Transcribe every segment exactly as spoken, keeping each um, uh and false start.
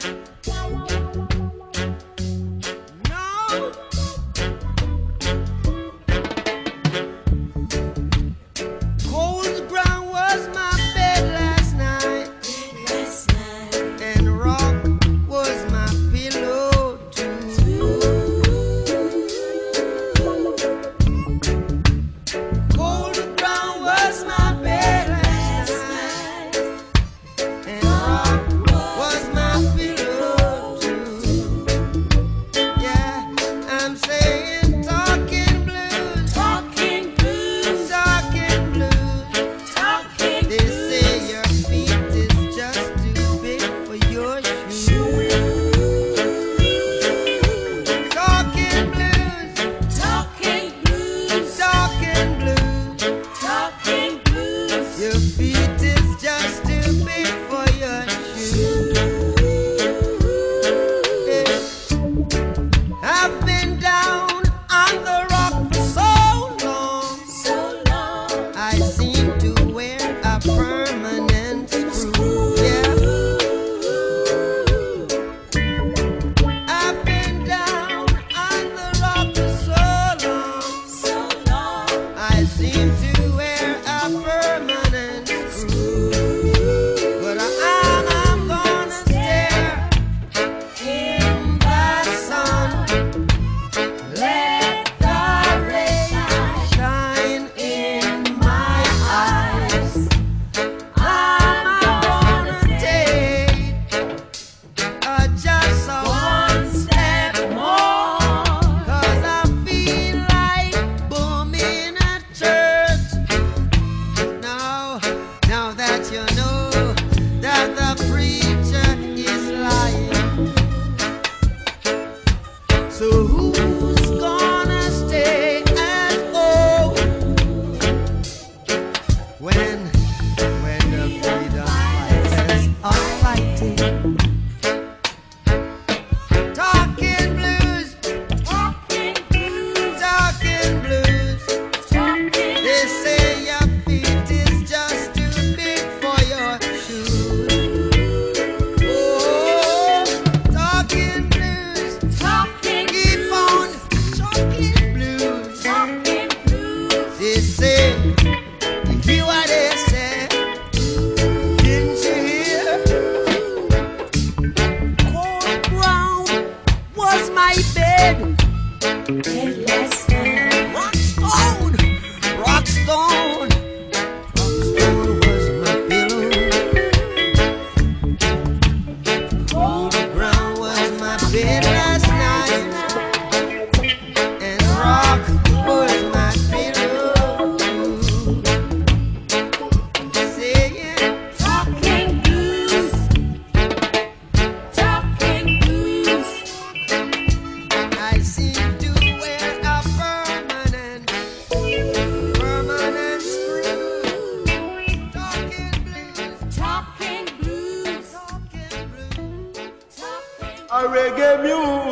A reggae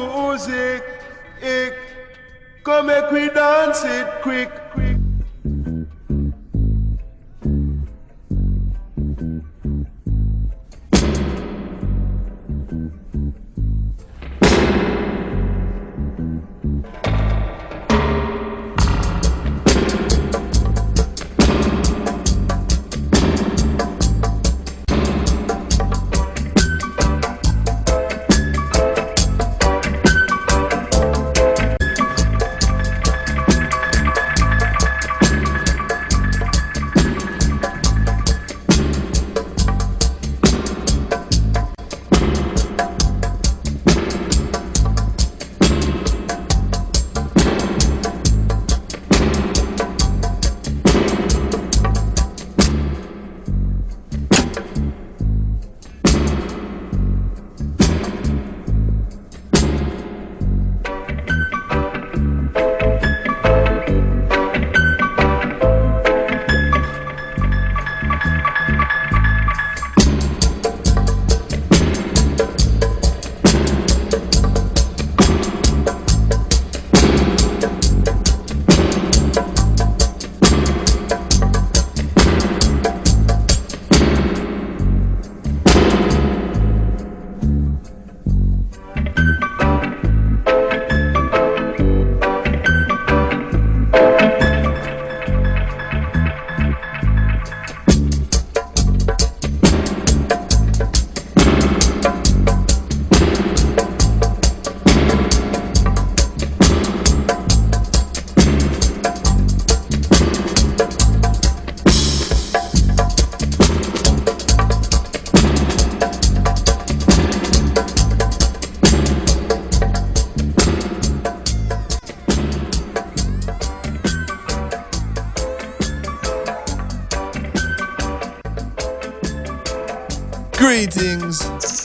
music, it, come make we dance it quick, quick. Greetings,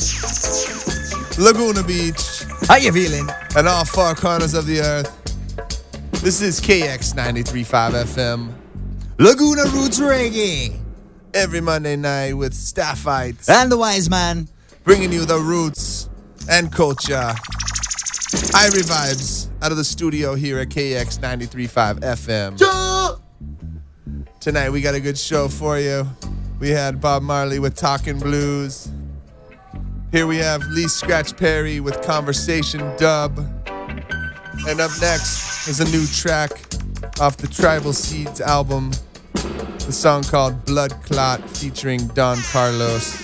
Laguna Beach. How you feeling? And all four corners of the earth. This is K X ninety-three point five F M. Laguna Roots Reggae. Every Monday night with Staffites. And the Wise Man. Bringing you the roots and culture. Irie vibes out of the studio here at K X ninety-three point five F M. Ja! Tonight we got a good show for you. We had Bob Marley with Talkin' Blues. Here we have Lee Scratch Perry with Conversation Dub. And up next is a new track off the Tribal Seeds album. The song called Blood Clot featuring Don Carlos.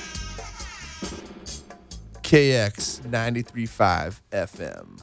K X ninety-three point five F M.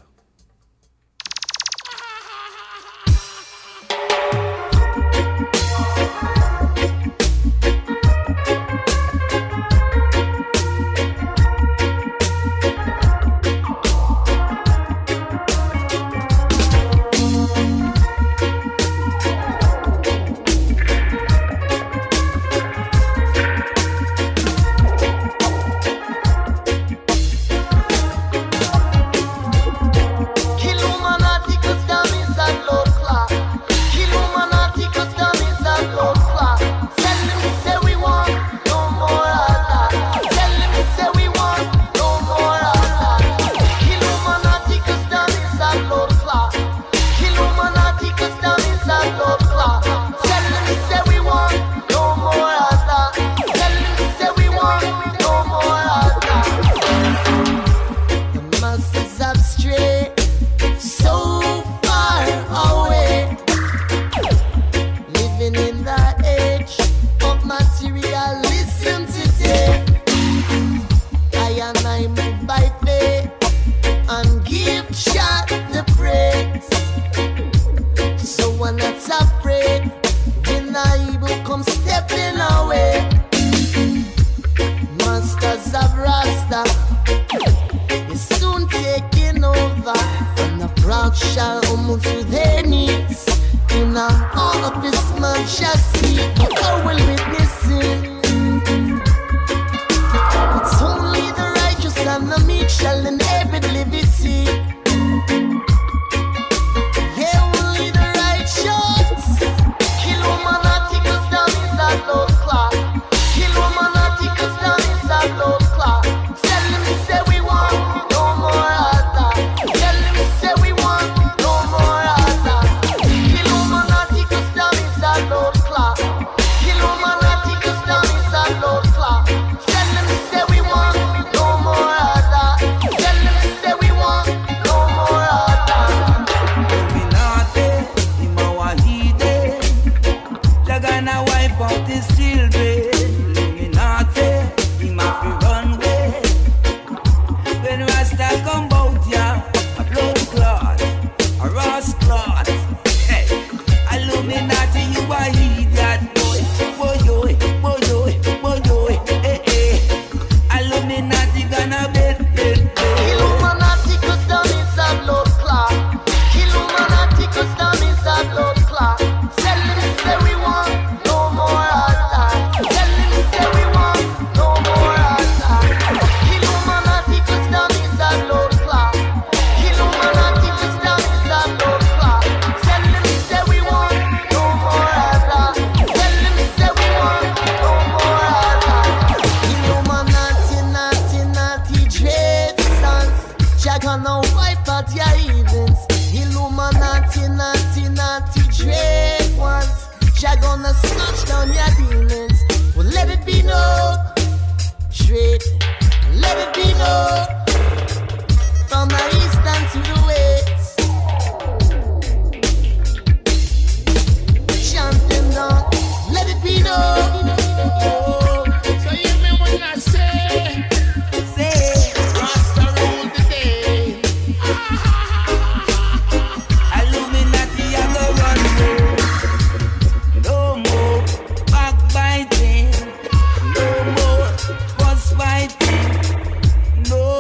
No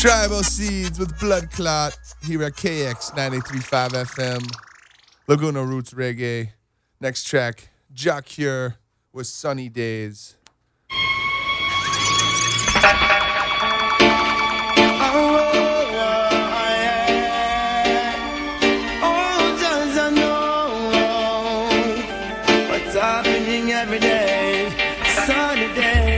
Tribal Seeds with Blood Clot here at K X ninety-three point five F M. Laguna Roots Reggae. Next track, Jah Cure with Sunny Days. Every day, sunny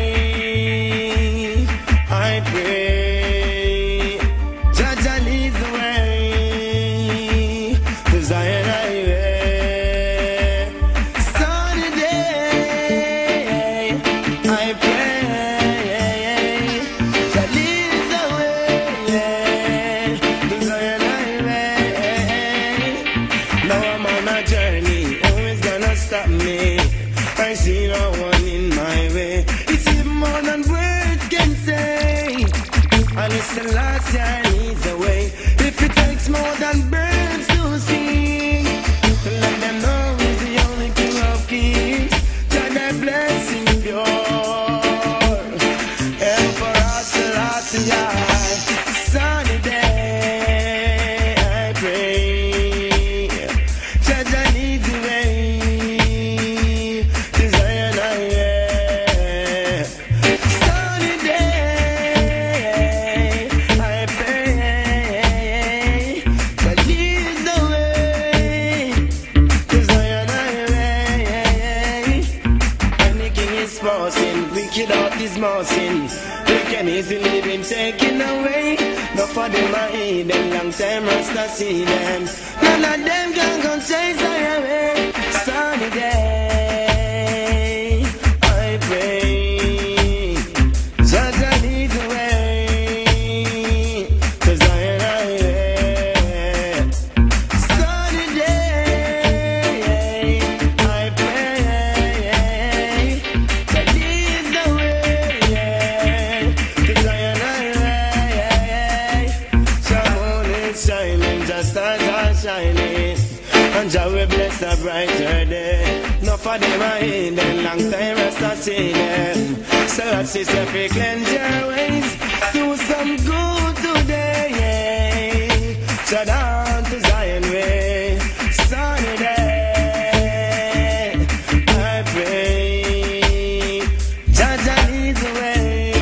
day, I pray, Jah Jah leads the way, the Zion highway, sunny day, I pray, Jah leads the way, the Zion highway. Now I'm on a journey, who is gonna stop me? I see no one in my way. It's even more than words can say. And it's the last year needs a way. If it takes more than birds to sing, to let them know he's the only king of kings. Jah thy blessing pure. Emperor Selassie, sunny day, I pray. Jah Jah needs the way. Sin. They can easily be taken away. No for them I eat them, long time Rasta see them. None of them can come chase I away. Sunny day, I pray. Jah Jah leads the way, 'cause I and I way. Sunny day, I pray. Jah leads the way. Shining, and Jah will bless a brighter day. No for them I hate them, long time rest I see them. So I see if you cleanse your ways, do some good today. Shut down to Zion way, sunny day, I pray. Jah Jah leads the way.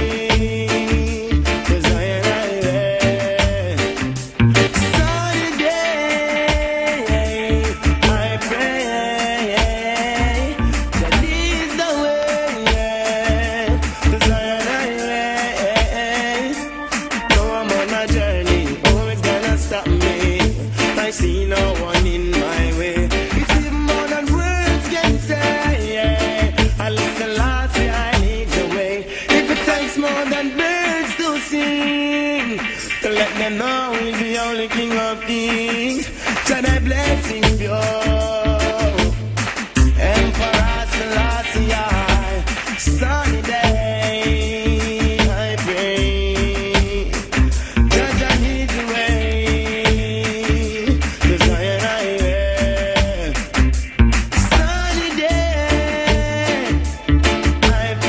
Let them know he's the only king of kings. Jah thy blessing pure. Emperor Selassie, sunny day, I pray. Jah Jah leads the way, 'cause I and I way. Sunny day, I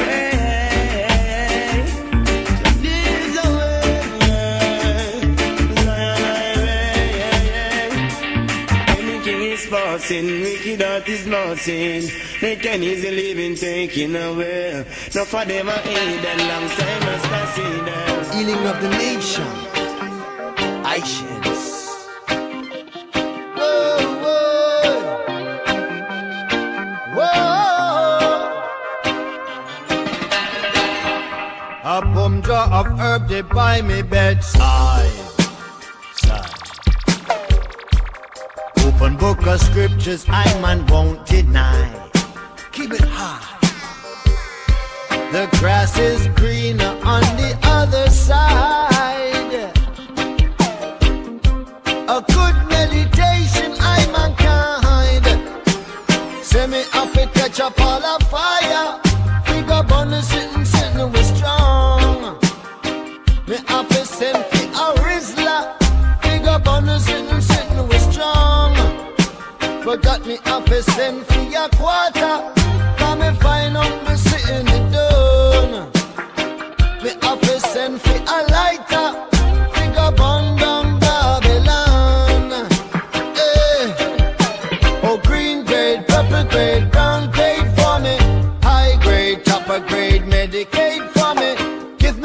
pray. Jah leads the way. Wicked heart is mountain. They can easily be taken away. No for them I hate them, long time I start see them. Healing of the nation. Haitians. Whoa, whoa. Whoa. A bum jar of herb they by me bedside. Open book of scriptures I man won't deny. Keep it high. The grass is greener on the other side. A good meditation I mankind. Say me up it catch up all a fire. Figure bonus sitting sitting with strong. Me up it send fi a Rizla. Figure bonus sitting sitting with strong. Forgot me up a send for your quarter. Come me find out me sitting it down. Me up a send for a lighter.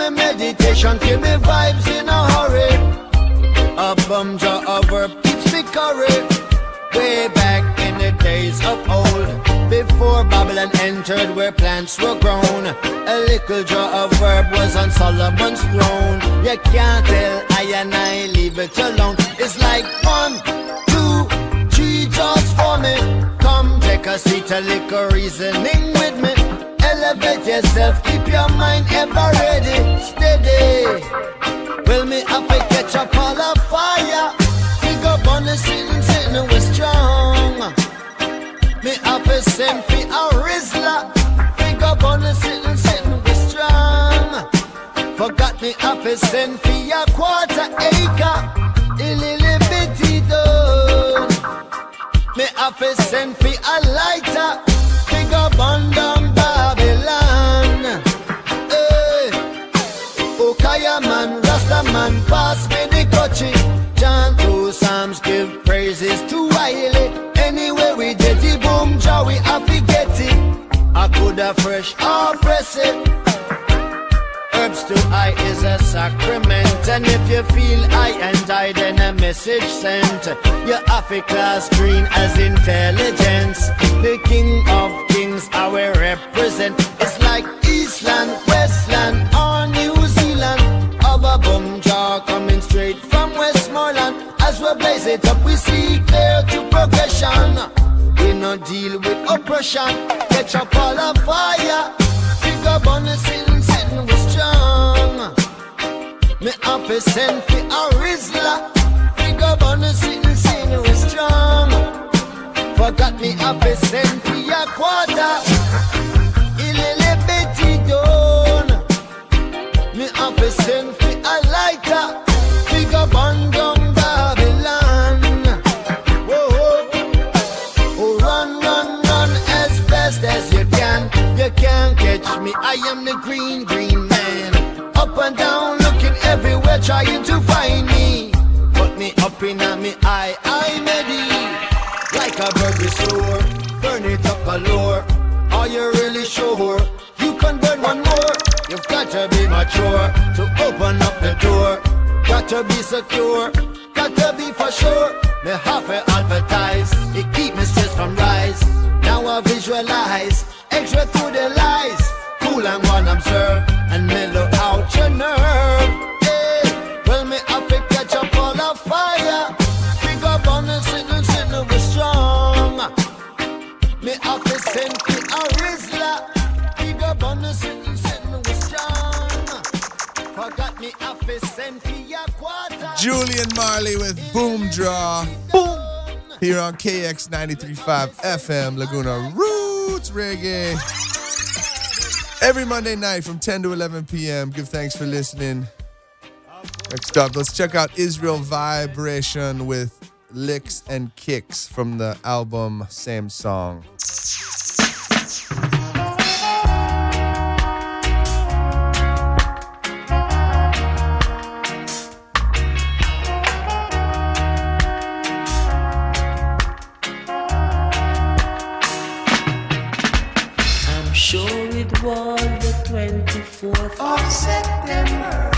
me meditation, kill me vibes in a hurry. A bum jaw of herb keeps me curry. Way back in the days of old, before Babylon entered where plants were grown, a little jar of herb was on Solomon's throne. You can't tell I and I, leave it alone. It's like one, two, three jars for me. Come take a seat, a little reasoning with me. Elevate yourself, keep your mind ever ready, steady. Well, me have to catch up all of fire. Big up on the sitting, sitting with strong. Me have to send for a Rizla. Big up on the sitting, sitting with strong. Forgot me have to send for a quarter acre. A little bitty done. Me have to send for a lighter. Big up on down Babylon. Hey. Okaya man, Rasta man, pass me the coaching. Chant two psalms, give praises to Wiley. Anyway we did the boom jaw, we have to get it. I could have fresh or press it. Herbs to I is a sacrament. And if you feel I and I, then a message sent. Your Afri class green as intelligence. The king of kings I will represent. It's like Eastland, Westland or New Zealand. Of a bum jaw coming straight from Westmoreland. As we blaze it up, we see clear to progression. We no deal with oppression. Catch up all of fire. Pick up on the sitting, sitting with strong. Me have to send for a Rizla. Pick up on the sitting, sitting with strong. Forgot me have to send for a quarter. A little bitty done. Me have to send for a lighter. Pick up on down Babylon. Whoa, whoa. Oh, run, run, run as fast as you can. You can't catch me, I am the green, green man. Up and down, looking everywhere, trying to find me. Put me up in a me eye, I ready. Like a burger sore, burn it up galore. Are you really sure? You can burn one more. You've got to be mature to open up the door. Got to be secure, got to be for sure. Me have to advertise, it keep me stress from rise. Now I visualize, extra through the lies. Cool and one observe, and mellow out your nerve. Hey, well me have to catch up all of fire. Pick up on the sitting, sitting with strong. Me have to send for a Rizla. Pick up on the sitting, sitting with strong. Forgot me have to send for a quarter. Julian Marley with Boom Draw. Boom. Here on K X ninety-three point five F M, Laguna Roots Reggae. Every Monday night from ten to eleven p.m. Give thanks for listening. Next up, let's check out Israel Vibration with Licks and Kicks from the album Same Song. It was the twenty-fourth of September.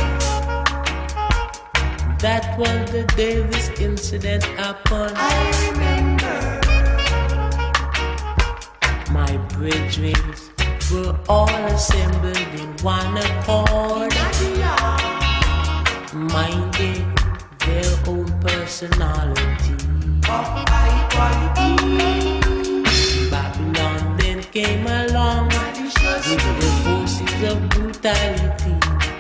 That was the day this incident happened. I remember. My brethren were all assembled in one accord, minding their own personality. Babylon then came along with the forces of brutality.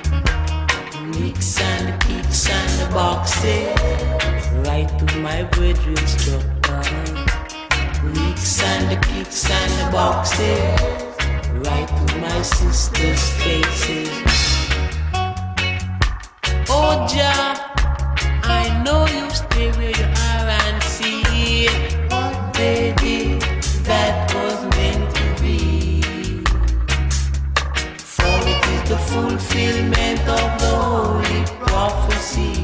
Licks and the kicks and the boxes, right to my brethren's structure. Licks and the kicks and the boxes, right to my sister's faces. Oh Jah, I know you stay where you are and see what they did that was meant to be. For it is the fulfillment of the holy prophecy.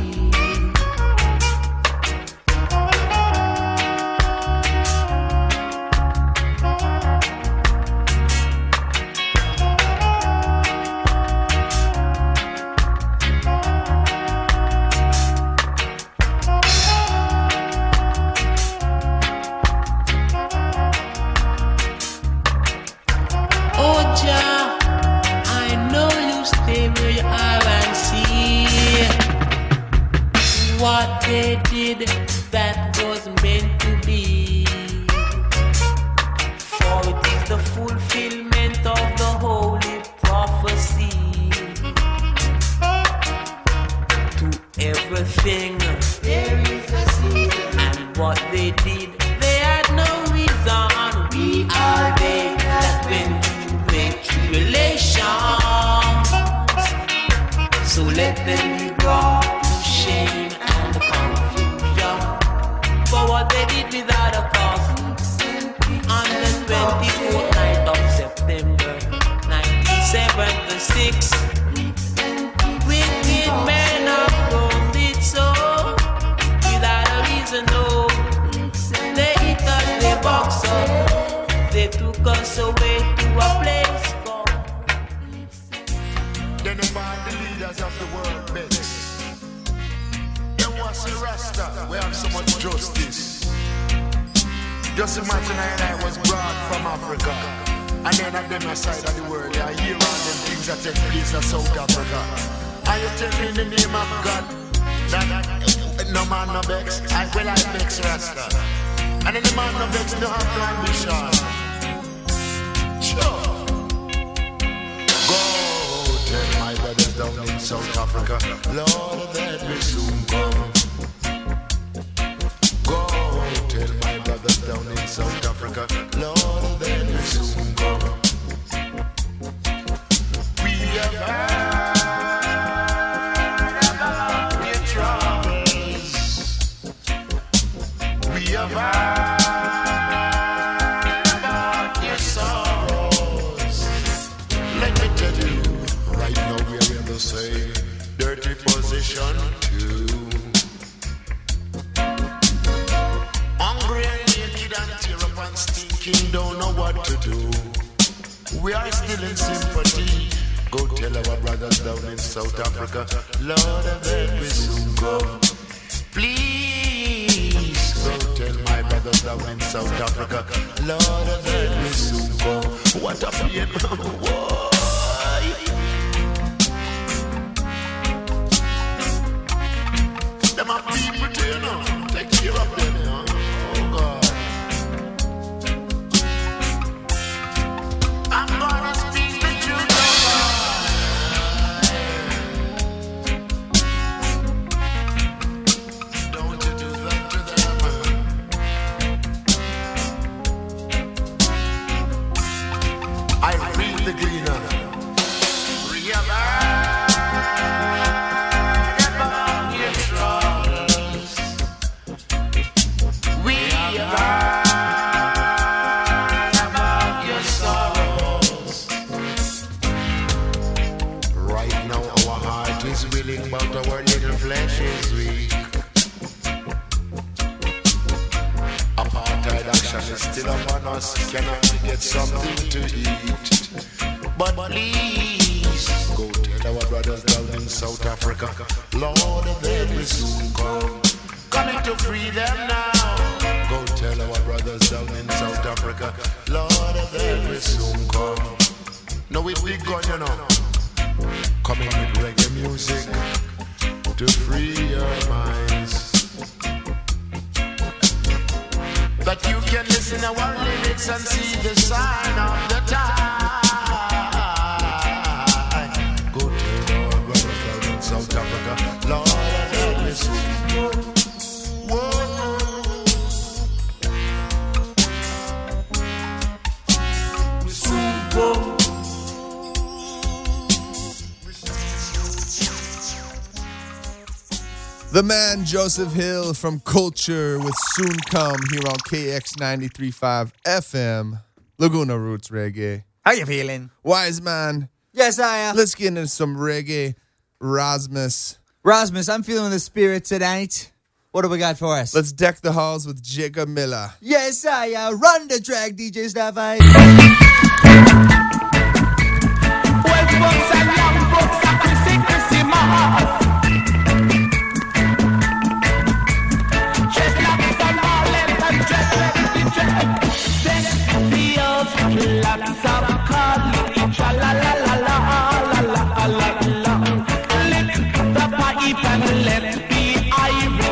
what they did that was meant to be. For it is the fulfillment of the holy prophecy. To everything there is a season, and what they did, they had no reason. We are they that went through great tribulations. So let them be brought to shame and confusion for what they did without a cause. On the twenty-fourth night of September nineteen seventy-six, wicked men of Rome did so without a reason, no. They hit us, they box us, they took us away to a place called. Then about the leaders of the world mix. There was a Rasta, we have so much justice. Just imagine I and I was brought from Africa, and then on the side of the world, I hear all them things that take place in South Africa. And you tell me in the name of God that no man no vex, I will I vex Rasta. And then the man no vex no have no ambition. Sure. Go tell my brothers down in South Africa, Lord, that will soon come. Go tell my brothers down in South Africa, Lord, that will soon come. We have heard about your troubles. We have heard about your sorrows. Let me tell you, right now we're in the same dirty position too. Hungry and naked and tear up and stinking, don't know what to do. We are still in sympathy. Go tell our brothers down in South Africa, Lord, that we soon come. Please, go tell my brothers down in South Africa, Lord, that we soon come. What a pain, why? Them are people too, you know. Take care of them, you know. Oh God. I'm gonna speak the truth, oh God. Don't you do that to them, man. I read the Gleaner. Realize about your troubles. We have heard about your sorrows. Right now our heart is willing, but our little flesh is weak. Apartheid action is still upon us. Cannot we get something to eat? But please, go tell our brothers down in South Africa, Lord, they will soon come. Coming to free them now. Go tell our brothers down in South Africa, Lord, they will soon come. No, we big gun, you know. Coming with reggae music to free your minds. That you can listen to our lyrics and see the sign of the time. Go tell our brothers down in South Africa, Lord, they will soon come. The man Joseph Hill from Culture with Soon Come here on K X ninety-three point five F M, Laguna Roots Reggae. How you feeling? Wise man, Yes, I am. let's get into some reggae. Rasmus. Rasmus, I'm feeling the spirit tonight. What do we got for us? Let's deck the halls with Jigga Miller. Yes, I am. Run the track, D J Starfight. Well, folks and young folks are kissing, kissing my heart. Just like the Marlin and just like the jet. Set the old lots of calling, cha la la la la la la la la. Lift the pipe and let the iron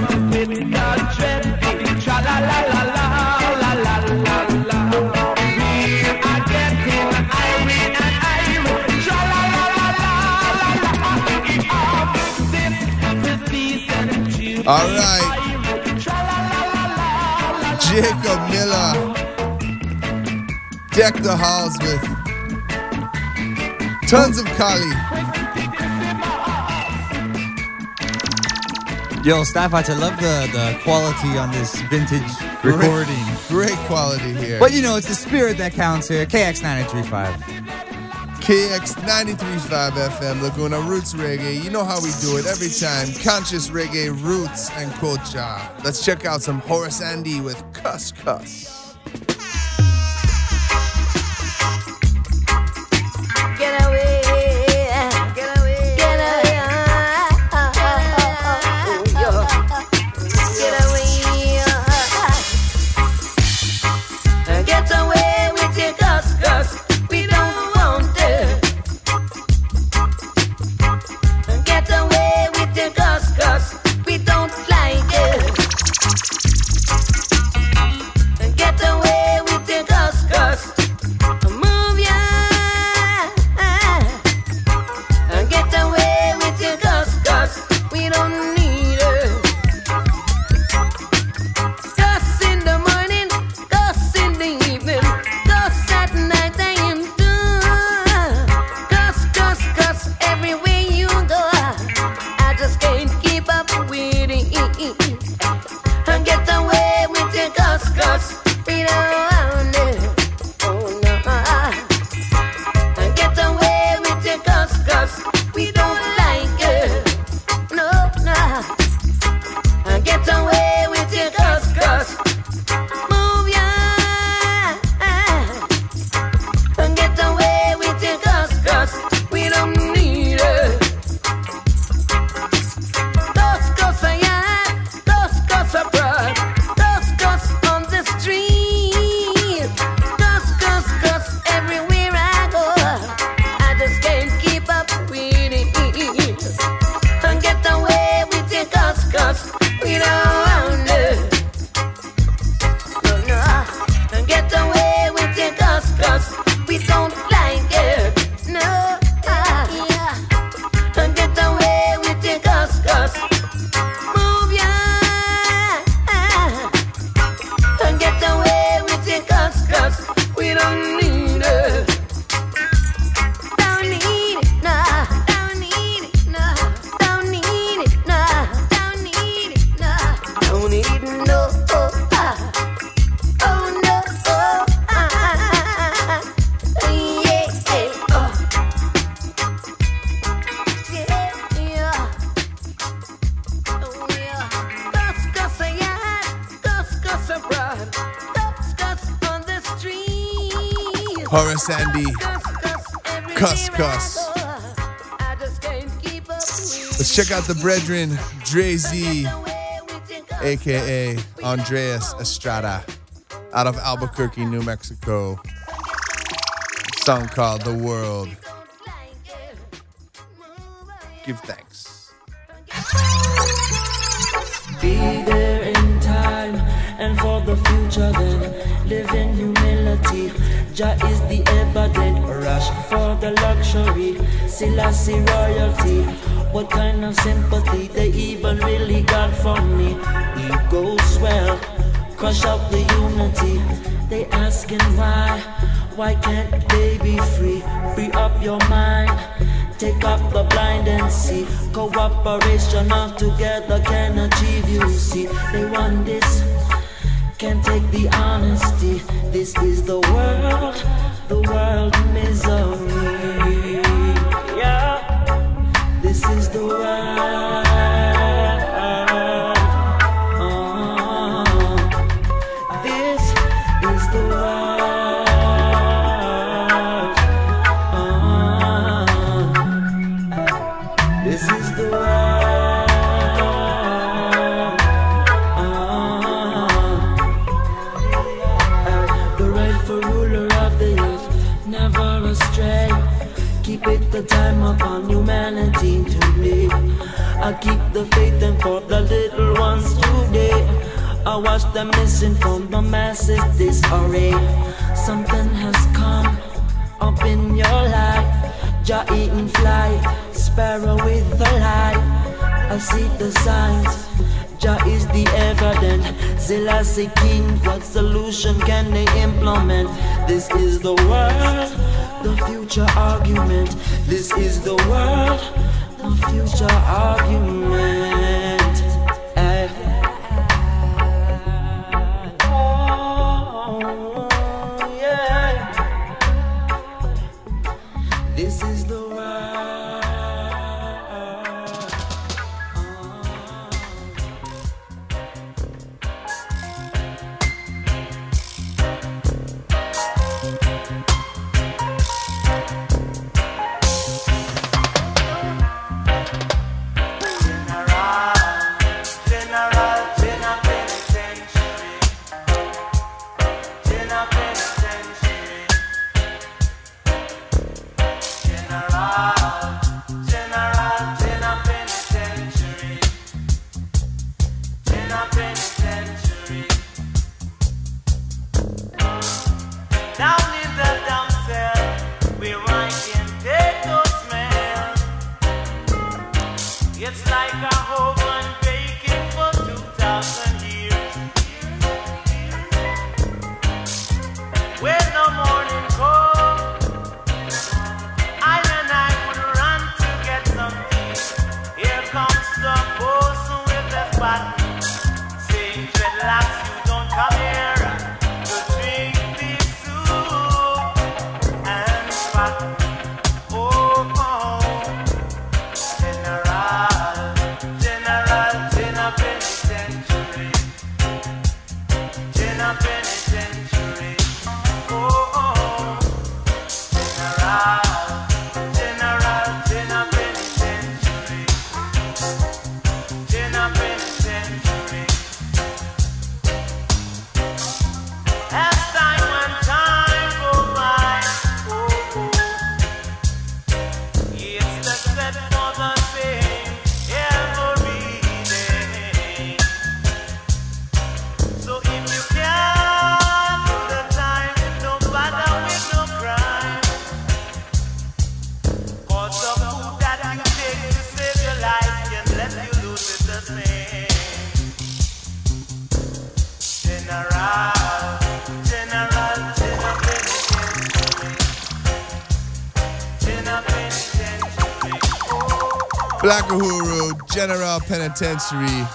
on with the trendy. Tra la la la la la la la la. We are getting irate and irate. Tra la la la la la la. This is season two. All right. Jacob Miller, deck the halls with tons of Kali. Yo, Stafford, I love the, the quality on this vintage recording. Great, great quality here. But you know, it's the spirit that counts here. K X ninety-three point five. K X ninety-three point five F M, Laguna Roots Reggae. You know how we do it every time. Conscious Reggae, Roots, and Culture. Let's check out some Horace Andy with Cuss Cuss. Get away, get away, get away, get away with your cuss cuss. We don't want it. Get away with your cuss cuss. We don't like it. Get away with your cuss cuss. Move ya. Get away with your cuss cuss. We don't need it. Cuss in the morning, cuss in the evening, cuss at night time too. Cuss, cuss, cuss everywhere you go. I just can't keep up with it. Get away with your cuss, cuss. We don't want it. Oh no. Get away with your cuss, cuss. We don't like it. No, no. Get away with your cuss, cuss. Move ya. Get away with your cuss, cuss. We don't need it. Cuss, cuss, yeah. Cuss, cuss abroad. Cuss, cuss on the street. Cuss, cuss, cuss everywhere I go. I just can't keep up with it. Get away with your cuss, cuss. We don't want it. No, no. Get away with your cuss, cuss. We don't like it. No. Get away with your cuss, cuss. Move ya. Get away with your cuss, cuss. We don't need it. Don't need it, nah. Don't need it, nah. Don't need it, nah. Don't need it, nah. Don't need it, no. Oh, ah. Oh no. Oh, ah, ah, ah, ah. Yeah, yeah, oh. Yeah, yeah. Oh yeah. Cuss, cuss, yeah. Cuss, cuss abroad. Cuss, cuss on the street. Horace Andy, Cuss, Cuss, cuss. Let's check out the brethren, Dre Z, a k a. Andreas Estrada, out of Albuquerque, New Mexico. Song called The World. Give thanks. Be there in time and for the future then live in humility. Jah is the ever-dead rush for the luxury. Selassie royalty. What kind of sympathy they even really got from me? Ego swell, crush up the unity. They asking why, why can't they be free? Free up your mind, take up the blind and see. Cooperation all together can achieve, you see. They want this, can't take the honesty. This is the world, the world misery. Yeah, this is the world. Oh, this is the world. Oh, this is the world. Oh, the rightful ruler of the earth, never astray. I watch them misinformed, the masses disarray. Something has come up in your life. Jah eating fly, sparrow with the light. I see the signs, Jah is the evidence. Selassie King, what solution can they implement? This is the world, the future argument. This is the world, the future argument. Eh. Oh, yeah. This is the world. Black Uhuru, General Penitentiary,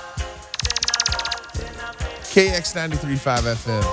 K X ninety-three point five F M.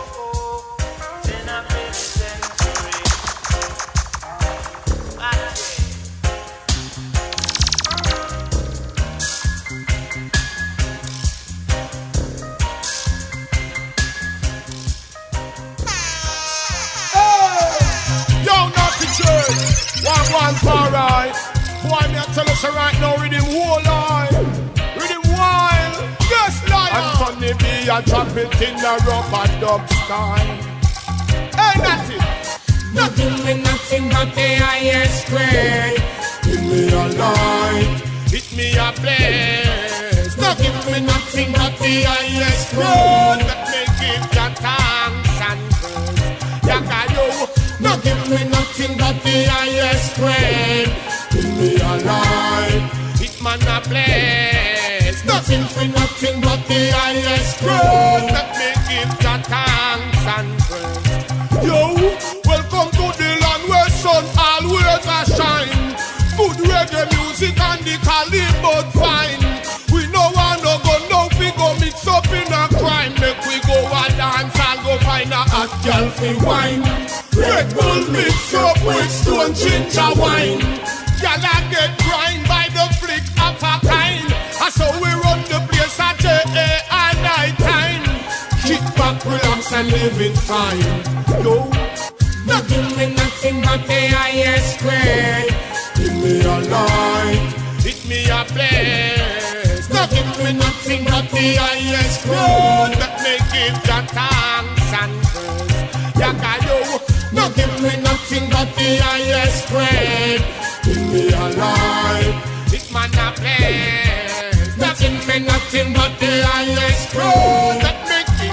Yo, Naughty Church, one one far right. Boy, me a tell us right now, read him whole line, read him wild, yes, liar. And Tony B, I drop it in the rubber dub style. Hey, Natty, Nothing with nothing but the highest grade. give me a light, hit me a blaze. Nothing with nothing but the highest Road grade. that may give your thanks and praise. Yakayo, Nothing with nothing but the highest grade. give me a light, hit man a blaze. Nothing for nothing but the highest Road grade. that may give your thanks and praise. Yo, welcome to the land where sun always a shine. Good reggae music and the caliber fine. We no want no go, no we go mix up in a crime. Make we go a dance and go find a hot girl fi wine. Red Bull mix up with stone ginger wine. Y'all get grind by the flick of a kind. And so we run the place at J A at night time. Kick back, relax and live it fine. Yo, Nothing with nothing but the highest grade. give me a light, hit me a blaze. Nothing with nothing but the highest Road grade. that may give your thanks and praise. Yakayo, Nothing with nothing but the highest grade. give me a light, hit man a blaze. Nothing for nothing but the highest Road grade. that may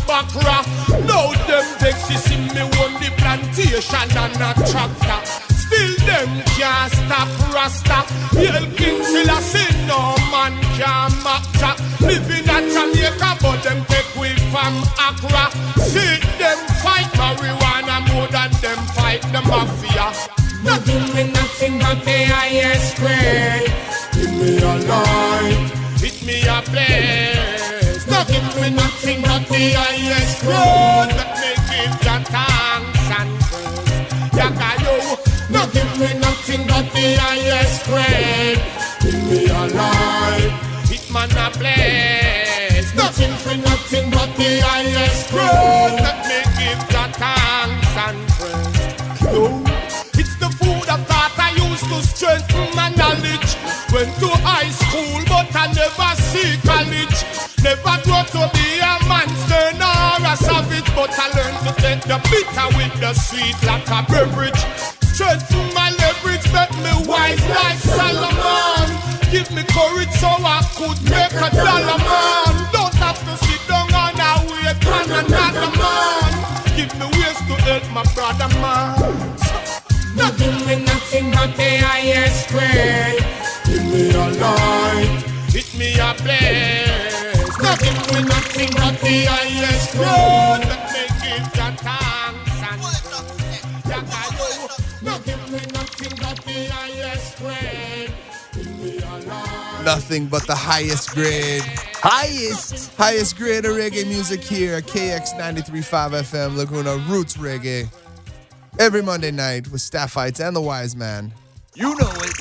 Accra. Now them vex to see me on the plantation and a tractor. Still them can't stop Rasta. Yell King Selassie, no man can match. Living at Jamaica, but them take we from Accra. See them fight marijuana more than them fight the mafia. Not give me nothing but the highest grade. Give me a light, hit me a blaze. Not give me nothing but the highest grade. Let me give ya thanks and praise. Yakayo. No give me nothing but the highest grade. Give me a light, hit man a blaze. Nothing for nothing but the highest grade. Let me give the thanks and praise. No, it's the food of thought I used to strengthen my knowledge. Went to high school but I never see college. Never grow to be a monster nor a savage. But I learned to take the bitter with the sweet like a beverage. Strength to my leverage, make me wise like Solomon. Give me courage so I could make a dollar man. Don't have to sit down and I wait on another man. Give me ways to help my brother man. Not give me nothing but the highest grade. Give me a light, hit me a blaze. Not give me nothing but the highest grade. Let me give the thanks and praise. No, give me nothing but the highest grade. Give me a light. Nothing but the highest grade. Highest. Highest grade of reggae music here at K X ninety-three point five F M, Laguna Roots Reggae. Every Monday night with Staffites and the Wise Man. You know it.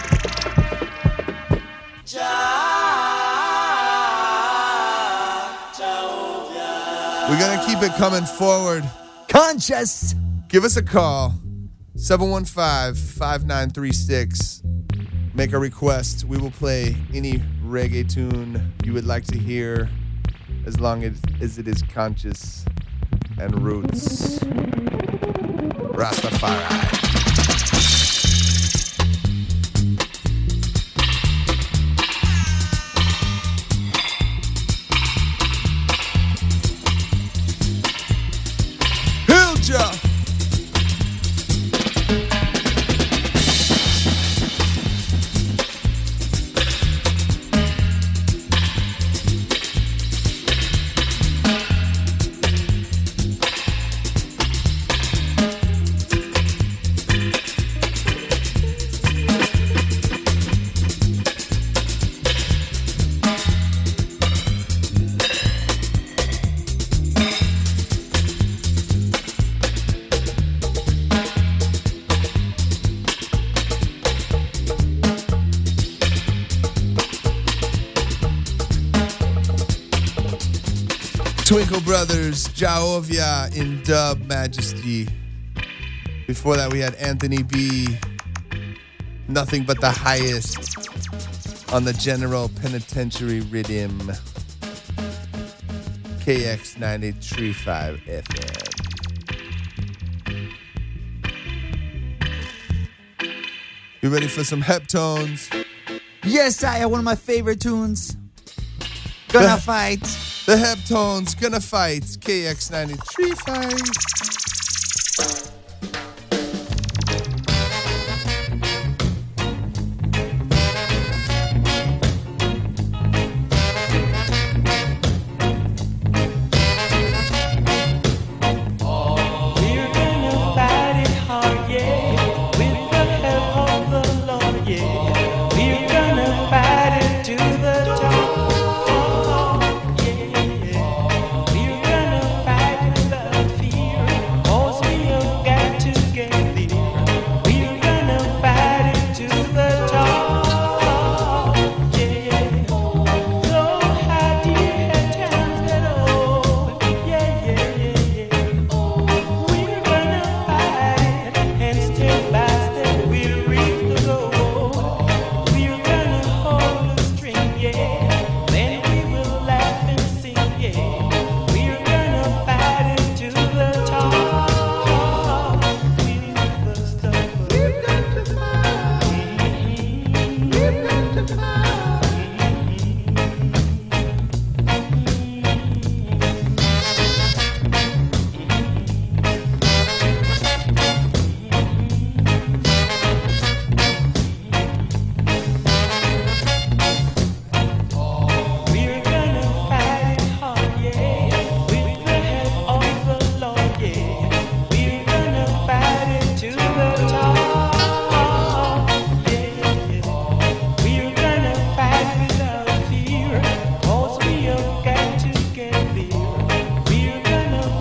We're going to keep it coming forward. Conscious. Give us a call. seven one five, five nine three six. Make a request. We will play any reggae tune you would like to hear as long as, as it is conscious and roots. Rastafari. Hilja. Twinkle Brothers, Jaovia in Dub Majesty. Before that, we had Anthony B. Nothing but the highest on the General Penitentiary Rhythm. K X ninety-three point five F M. You ready for some Heptones? Yes, I have one of my favorite tunes. Gonna The- fight. The Heptones, Gonna Fight, K X ninety-three point five. We're gonna fight it hard, yeah, with the help of the Lord, yeah. We're gonna fight it to the top, yeah. We're gonna fight without fear.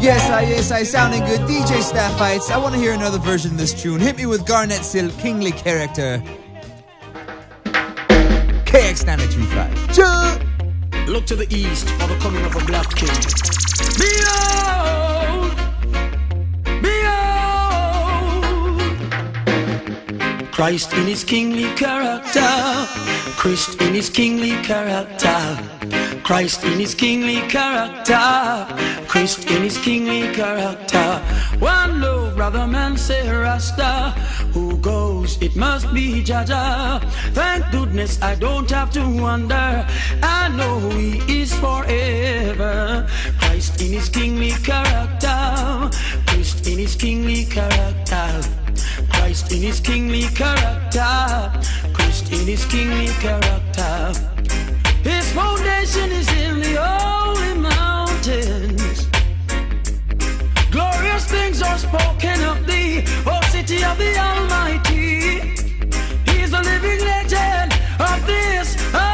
Yes, I, yes, I sounding good. D J Staffites, I want to hear another version of this tune. Hit me with Garnet Silk, Kingly Character. K X nine three five. Look to the east for the coming of a black king. Behold! Behold! Christ in his kingly character. Christ in his kingly character. Christ in his kingly character. Christ in his kingly character. One love, brother man, say Rasta. Who goes, it must be Jaja. Thank goodness I don't have to wonder. I know he is forever. Christ in his kingly character. Christ in his kingly character. Christ in his kingly character. Christ in his kingly character. His foundation is in the holy mountains. Glorious things are spoken of thee, O city of the Almighty. He's the living legend of this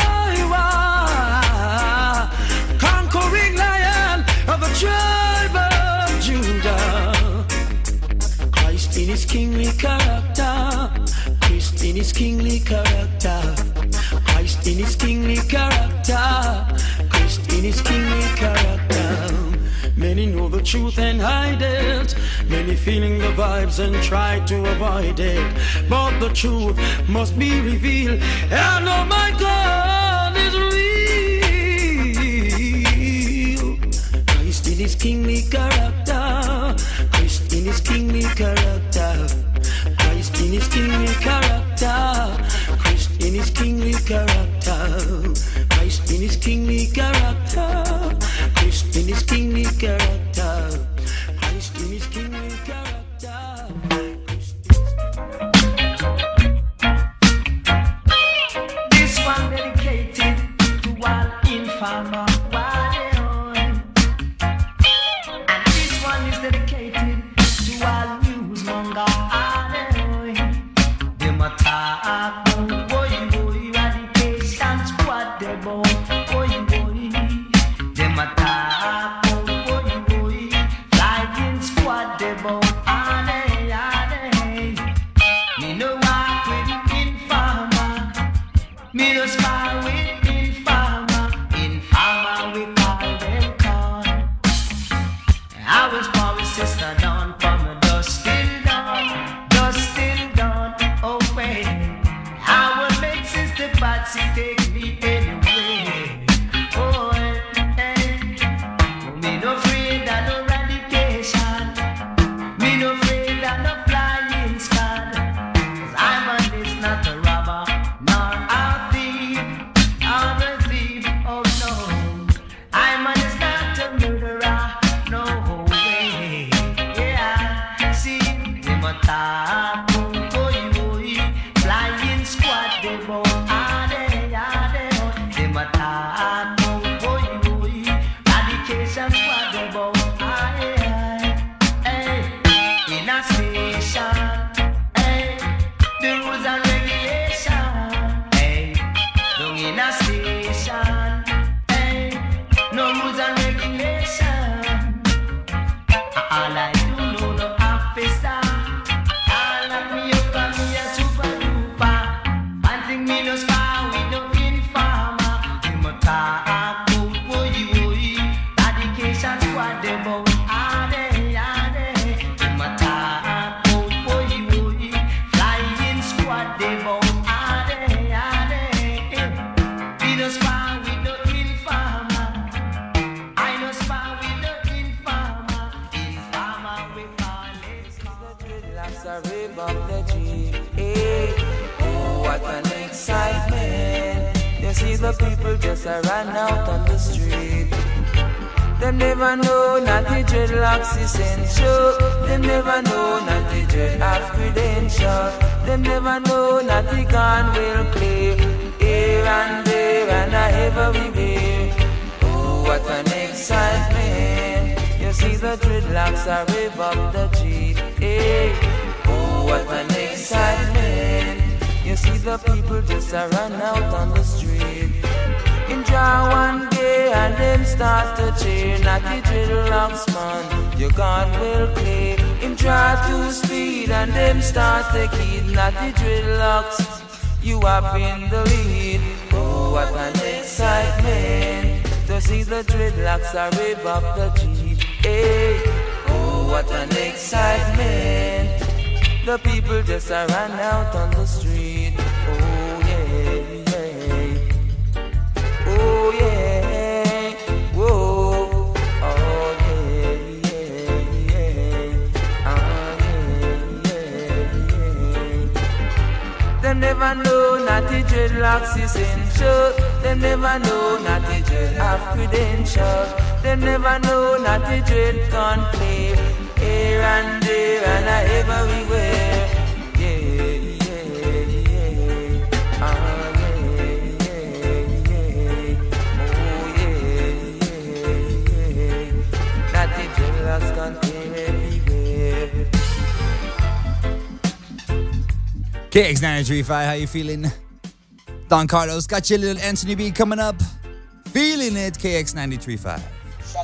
Iowa, conquering lion of the tribe of Judah. Christ in his kingly character. Christ in his kingly character. Christ in his kingly character. Christ in his kingly character. Many know the truth and hide it. Many feeling the vibes and try to avoid it. But the truth must be revealed. And oh my God is real. Christ in his kingly character. Christ in his kingly character. Christ in his kingly character. Christ in his kingly character. Christ in his kingly character. Christ in his kingly character. Christ in his kingly character. This one dedicated to all informer. And this one is dedicated to all newsmonger. Them attack, boy, boy, eradication squad, they boy, boy, boy. Them attack, boy, boy, flying squad, they boy, ane, ane. Me no walk with informer, me no spy with informer, informer we call them con. I was born with sister down from a dust till dawn, dust till dawn. Oh wait, I will make sister Patsy take me anyway. Oh hey, hey. Me no afraid of no eradication. Me no afraid of no flying squad. 'Cause I'm on this not a robber, nor a thief, I'm a thief. Oh no, I'm on this not a murderer. No way, yeah. See, them attack, boy, boy, flying squad, they boy, ah, they, ah, they, oh. Them attack, boy, boy, eradication squad, they boy, ah, yeah. Hey, in a station, hey, the rules and regulation, hey, down in a station, hey, no rules and regulation. All I do know no officer. All of me up and me a super duper. One thing me no spy with no informer. Them attack, boy, boy, boy. Eradication squad, they boy, ah, they, ah, they. Them attack, boy, boy, boy. Flying squad, they boy, ah, they, ah, they. Me no spy with no informer. I no spy with no informer. Informer we call it. Dreadlocks are rip up the Jeep. Hey, oh, what an excitement. You see the people just a run out on the street. They never know not the dreadlocks essential. They never know not the dread have credential. They never know not the gun will play. Here and there and everywhere. Oh, what an excitement. You see the dreadlocks are rev up the Jeep. Hey, oh, what an excitement. You see the people just a run out on the street. In Jah one day and them start to cheer. Not the dreadlocks man, your God will clear. Him drive to speed and them start to kid. Not the dreadlocks, you up in the lead. Oh, what an excitement to see the dreadlocks are rev up the Jeep. Hey, oh, what an excitement. The people just are run out on the street. Oh, yeah, yeah. Oh, yeah. Whoa. Oh, yeah, yeah, yeah. Ah, yeah, yeah, yeah. Them never know not the dreadlocks essential. Them never know not the dread have credential. Them never know not the dread can play. Here and there and everywhere. Yeah, yeah, yeah. Ah, yeah, yeah, yeah. Oh, yeah, yeah, yeah. Not the dreadlocks can play everywhere. K X ninety-three point five, how you feeling? Don Carlos got your little Anthony B coming up. Feeling it, K X ninety-three point five.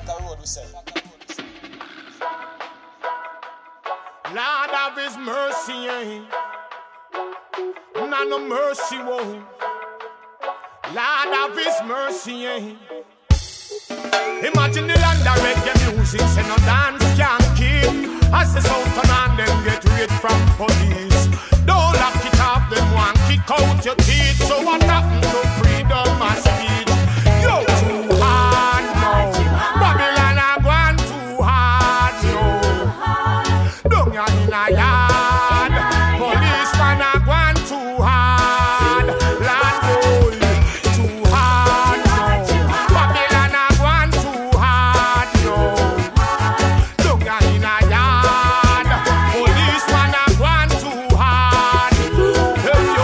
Lord of His mercy, eh? Nah, no mercy, whoa. Lord of His mercy, eh? Imagine the land of reggae music, say no dance can't keep. As the sound turn on, them get rid from police. Don't lock it off, them want kick out your teeth. So what happened to freedom of speech? Yo, too hard now. Babylon are going too hard, yo. Don't ya in a yard. Policeman are going too hard. Land boy, too hard now. Babylon are going too hard, yo. Don't ya in a yard. Policeman are going too hard. Hey yo,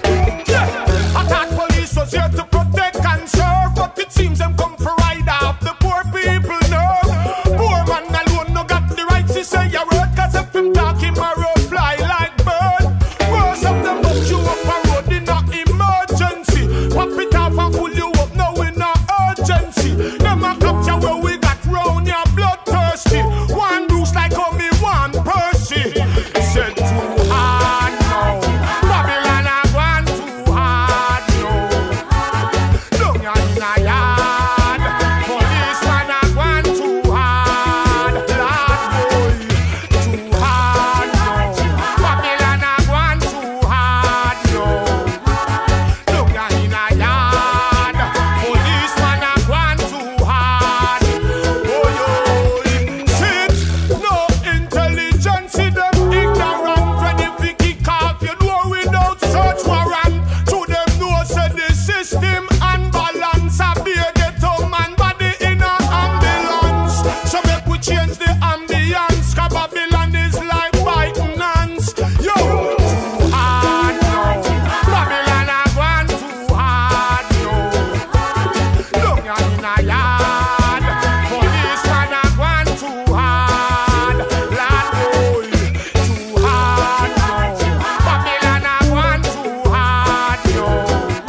yeah. I thought police was here to protect and serve, but it seems them come for ride off the poor people nerve. Poor man alone no got the rights to say a word, 'cause if him talk him a road fly like bird. Worse of them up you up a road in a emergency. Pop it off and pull you up now in a urgency. Them a capture where we got round your bloodthirsty. One Bruce like how me one Percy. Said too hard now. Babylon a gone too hard now. Don't ya in a yard. Policeman a gone too hard. Lord boy, too hard now. Babylon a gone too hard now. Don't ya in a yard. Policeman a gone too hard. Oh yo, sit no intelligence in them ignorant. When if we kick off your door without search warrant, to them know say the system unbalance. A beer get a man body in a ambulance. So make we change the ambience, 'cause Babylon is like biting ants. Yo, too hard now. Babylon a gone too hard now. Don't ya in a yard. Policeman a gone too hard. Lord boy, too hard now. Babylon a gone too hard now.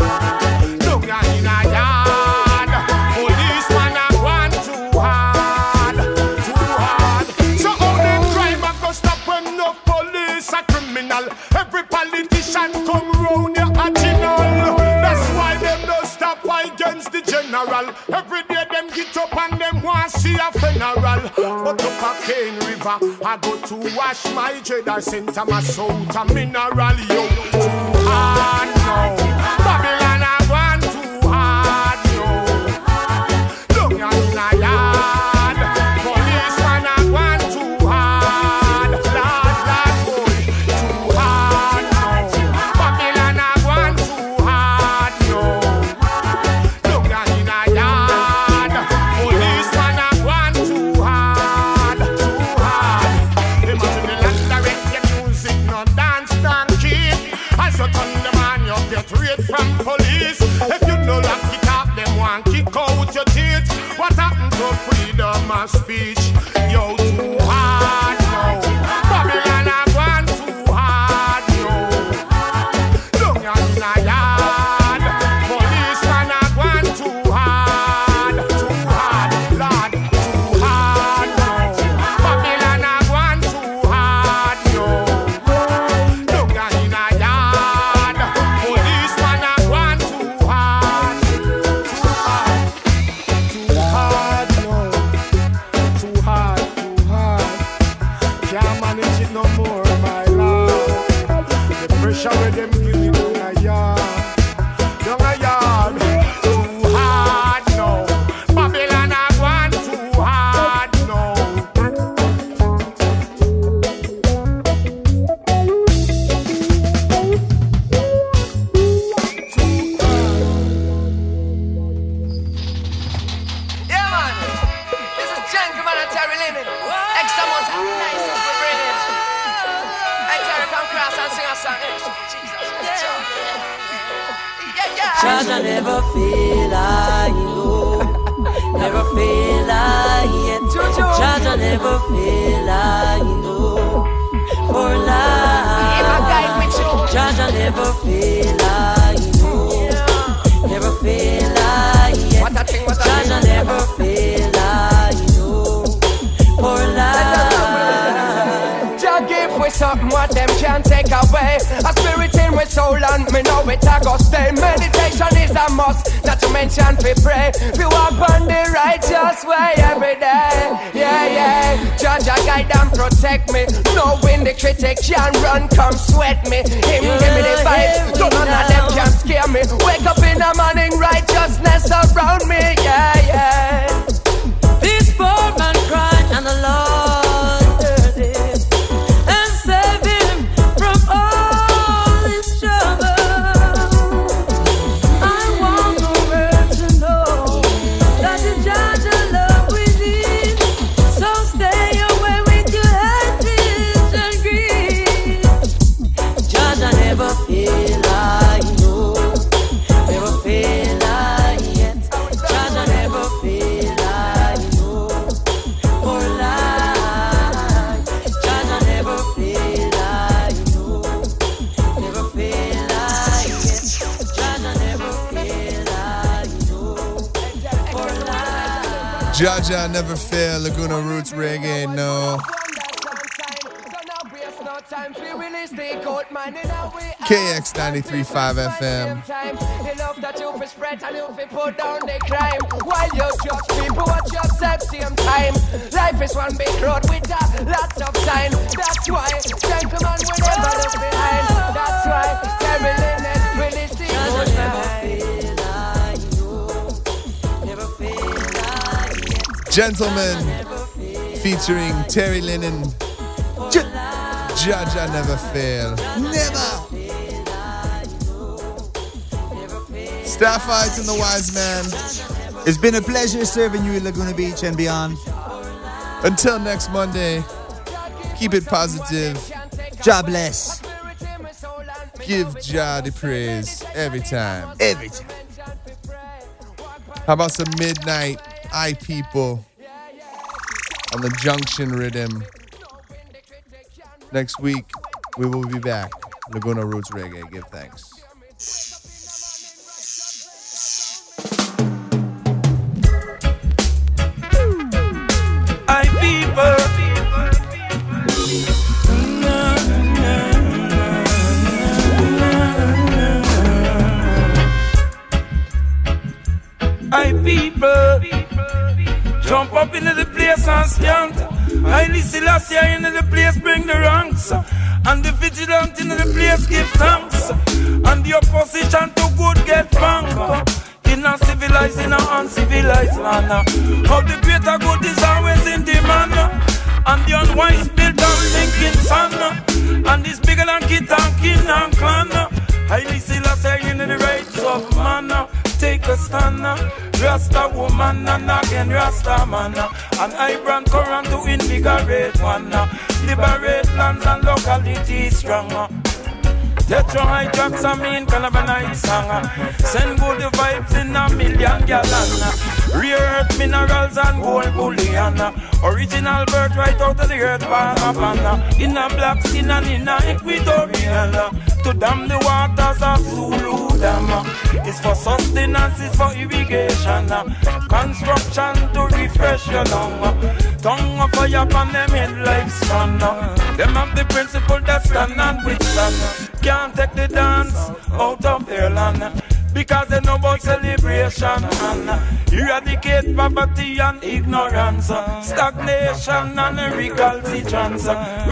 Don't ya in a yard. Policeman a gone too hard. Too hard. So how them crime a go stop when no police a criminal? Every politician come round ya a general. That's why them no stop against the general. Every day them get up and them want see a funeral. But up a Cane River, I go to wash my dread. I sent a my soul to mineral. Yo, too hard now. Babylon a gone too hard now. Don't ya in a yard. Policeman a gone too hard. Lord, Lord boy, too hard now. Babylon a gone too hard now. Don't ya in a yard. Policeman a gone too hard, too hard. Imagine the land of reggae music, no dance, no keep. As you turn the man, you get raid from police. If you no lock it up, them want kick out your teeth. What happened to freedom of speech? Yo, too hard now. Babylon a gone too hard now. Don't ya in a yard. Policeman a gone too pressure with them kill it down a yard. Down a yard. Too hard now. Babylon a gone too hard now. Yeah, man. This is Gentleman and Terry Linen. Extra month and license we bring in. Hey, Terry, come cross and sing a song. Jesus, yeah, yeah. Jaja never feel like you, never feel like yet. Jaja never feel like you for life. Jaja never feel like you, never feel like yet. Jaja never feel like you for life. Jah give we something what them can't take away. A spirit in we soul and me know it a go stay. Meditation is a must, not to mention we pray. We walk on the righteous way every day. Yeah, yeah. Jah Jah guide and protect me. Knowing the critic can run, come sweat me. Him give me the vibes, so none of them can scare me. Wake up in the morning, righteousness around me. Yeah, yeah. This poor man cried and the Lord heard him and saved him from all his trouble. I want the world to know that the judge of love within. So stay away with your hatred and greed. Judge, I never feel like you, never feel like yet. Judge, I never feel like you for life. Judge, I never feel like you, never feel like yet. Judge, I never feel like you for life. Jaja never fail. Laguna Roots Reggae, no. K X ninety-three point five F M. Enough that you fi spread and you fi put down the crime. While you judge people, watch yourself same time. Life is one big road with a lots of sign. That's why gentlemen will never look behind. That's why Terry Linen release the good vibe. Gentlemen, featuring Terry Linen. J- Jaja never fail. Never. Starfight and the Wise Man. It's been a pleasure serving you in Laguna Beach and beyond. Until next Monday, keep it positive. God bless. Give Jah the praise every time. Every time. How about some midnight eye people on the Junction Rhythm? Next week, we will be back. Laguna Roots Reggae. Give thanks. I people. I people. Jump up into the place and stand. I listen last year into the place, bring the ranks. And the vigilant into the place, give thanks. And the opposition to good get bang. In a civilized, in a uncivilized manner. How the greater good is always in demand. And the unwise built on sinking sun. And it's bigger than kid and kin and clan. I listen last year into the rights of man. Take a stand, Rasta woman and again Rasta man. And I brand current to invigorate one. Liberate lands and localities strong. Tetro hijacks a mean cannabinoid song. Send good vibes in a million gallon. Rare earth minerals and gold bullion. Original birth right out of the earth pan. In a black skin and in a equatorial. To dam the waters of Zulu Dam. It's for sustenance, it's for irrigation. Construction to refresh your lung. Tongue of fire upon them in lifespan. Them have the principle that stand and withstand. Can't take the dance out of their land. Because they know about celebration and eradicate poverty and ignorance. Stagnation and recalcitrance.